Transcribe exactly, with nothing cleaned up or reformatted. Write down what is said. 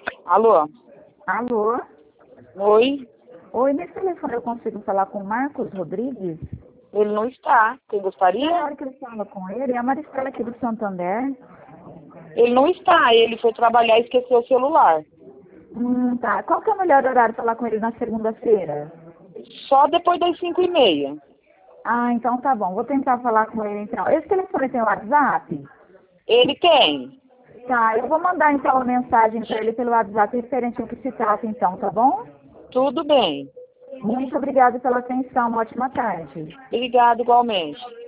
Alô? Alô? Oi? Oi, nesse telefone eu consigo falar com o Marcos Rodrigues? Ele não está. Quem Na gostaria? hora que ele fala com ele, é a Maristela aqui do Santander. Ele não está. Ele foi trabalhar e esqueceu o celular. Hum, tá. Qual que é o melhor horário para falar com ele na segunda-feira? Só depois das cinco e meia. Ah, então tá bom. Vou tentar falar com ele então. Esse telefone tem WhatsApp? Ele tem. Tá, eu vou mandar então uma mensagem para ele pelo WhatsApp referente ao que se trata então, tá bom? Tudo bem. Muito obrigada pela atenção. Uma ótima tarde. Obrigado igualmente.